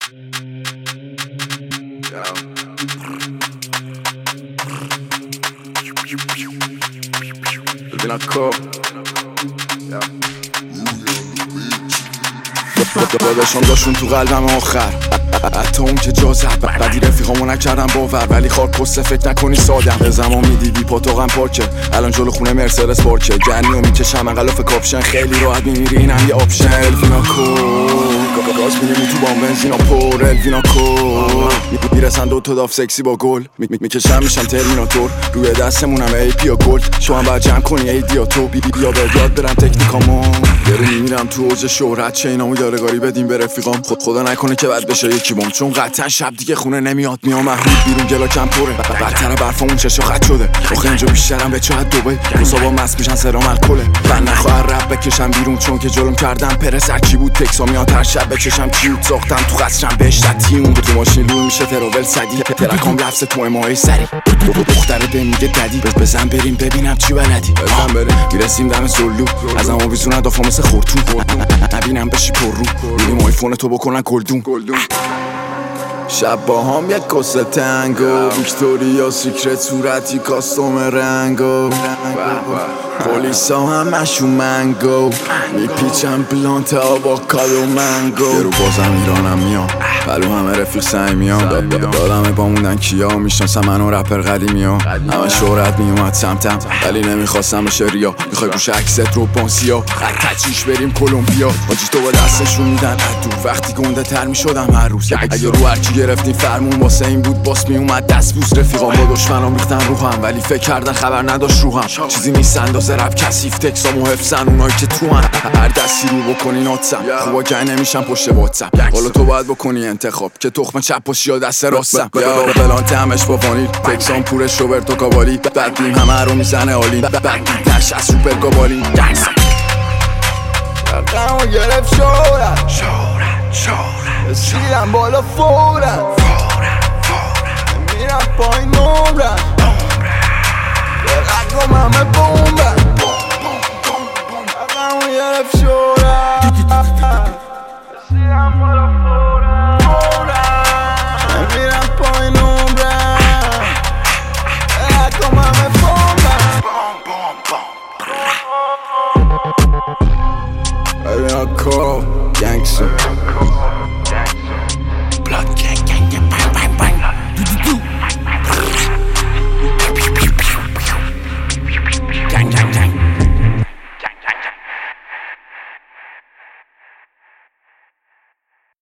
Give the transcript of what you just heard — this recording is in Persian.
ببینم کار داداشم داشون تو قلبم آخر حتی اون که جا زد بدی رفیقامو نکردم باور ولی خاک پسته فکر نکنی سادم به زمان میدیدی پاتاقم پاکه الان جلو خونه مرسدس پارکه گرمیو میکشم انقلاف کاپشن خیلی راحت میمیری اینم یه آپشن الوینا گاز میریم تو بام بنزینا پر الوینا میرسن دوتا داف سکسی با گل میکشم میشم ترمیناتور روی دستمونم ای پیا گل شما باید جمع کنی ای دیاتو بیا به یاد برم تکنیکامو داره میمیرم تو اوج شهرت چه اینامو یادگاری بدیم به رفیقام خدا نکنه که بد بشه یکی بام چون قطعا شب دیگه خونه نمیاد میام محمود بیرون گلاکم پره بدتر برفامون چشا خط شده آخه اینجا بیشترم به چه دبی روسا مست میشن سرام الکله من نخواهر رب بکشم بیرون چون که جلوم کردم پرس کی بود تکسا میاد هر شب بکشم کیوت ساختم تو قصرم بهشتیون تو ماشین لون میشه تراول صدی ترکام لفظ تو امای سری دختره به میگه ددی بزن بریم ببینم چی بلدی بزن بریم میرسیم دم سلو از اما بیزون دافا مثل خورتون نبینم بشی پر رو میریم آیفون تو بکنن گلدون شب با هم یک کاسه تنگو ویکتوریا سیکرت صورتی کاستوم رنگو پولیسا همشون منگو میپیچم بلانت آواکادو منگو درو بازم ایرانم میام پلو همه رفیق سعی میام دادمه با موندن کیا میشناسم منو رپر قدیمی ها همه شهرت میومد سمتم ولی نمیخواستم بشه ریا میخوای گوش عکست رو بانسیا تچیش بریم کلمبیا آجی تو با دستشون میدن دور وقتی گنده تر میشدم هر روز اگه رو هرکی گرفتیم فرمون واسه این بود باس میومد دست بوس رفیقام با دشمنام ریختن روحم ولی فکر کردن خبر نداشت روحم چیزی نیست اندازه رپ کثیف تکسامو حفظن اونایی که تو هر دستی رو بکنی ناتسم خوبا گه نمیشم پشت واتساپ حالا تو باید بکنی انتخاب که تخم چپ باشی یا دست راستم یا بلانت همش با وانیل تکسام پورش روبرتو کاوالی بعد بیم همه رو میزنه آلین بعد بیتش از سوپر گابالین رقمو گرفت شورت رسیدم بالا فورم میرم پایین نمرم رقم همه بومبم رقمو گرفت شورت رسیدم بالا فورم